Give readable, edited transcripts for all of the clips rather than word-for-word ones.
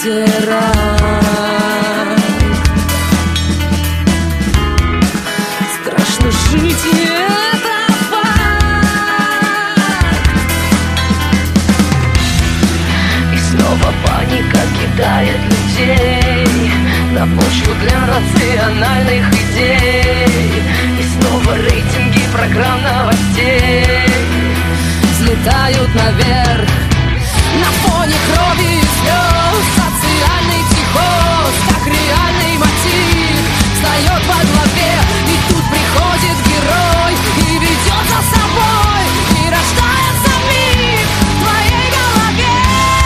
теракт. Страшно жить, это факт. И снова паника кидает людей на почву для рациональных идей. И снова рейтинги программ новостей взлетают наверх на фоне крови и слез. Социальный психоз, как реальный мотив, встает во главе. И тут приходит герой и ведет за собой, и рождается миф в твоей голове.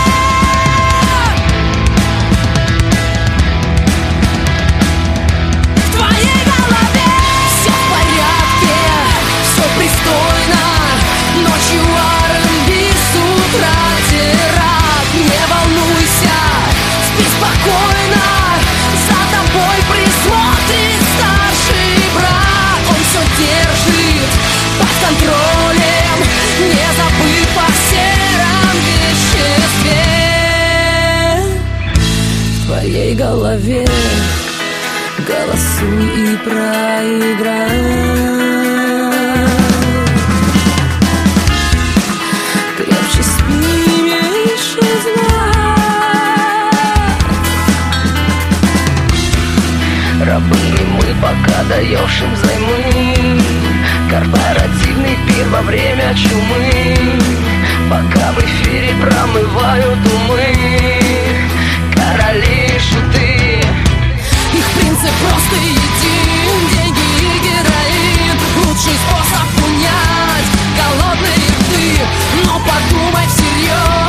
В твоей голове все в порядке, все пристойно. Ночью R&B, с утра теракт. Не волнуйся, спи спокойно, за тобой присмотрит старший брат. Он все держит под контролем, не забыв о сером веществе. В твоей голове голосуй и проиграй. Крепче спи, меньше зла. Рабы мы, пока даешь им взаймы. Корпоративный пир во время чумы, пока в эфире промывают умы короли и шуты. Их принцип просто един: деньги и героин. Лучший способ унять голодные рты. Но подумай всерьез.